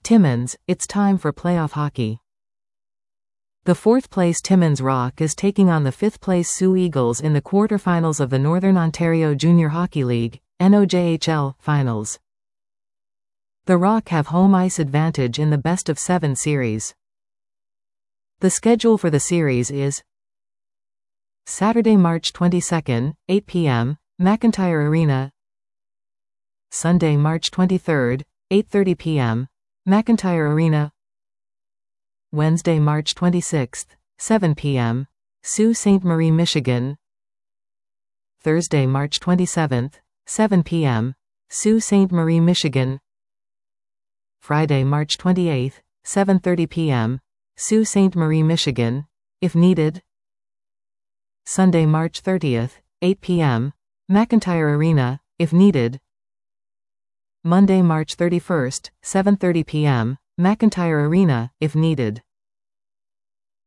Timmins, it's time for playoff hockey. The fourth-place Timmins Rock is taking on the fifth-place Sioux Eagles in the quarter-finals of the Northern Ontario Junior Hockey League, NOJHL, finals. The Rock have home ice advantage in the best-of-7 series. The schedule for the series is Saturday, March 22, 8 p.m., McIntyre Arena. Sunday, March 23, 8:30 p.m., McIntyre Arena. Wednesday, March 26, 7 p.m., Sault Ste. Marie, Michigan. Thursday, March 27, 7 p.m., Sault Ste. Marie, Michigan. Friday, March 28, 7:30 p.m., Sault Ste. Marie, Michigan, if needed. Sunday, March 30, 8 p.m., McIntyre Arena, if needed. Monday, March 31, 7:30 p.m., McIntyre Arena, if needed.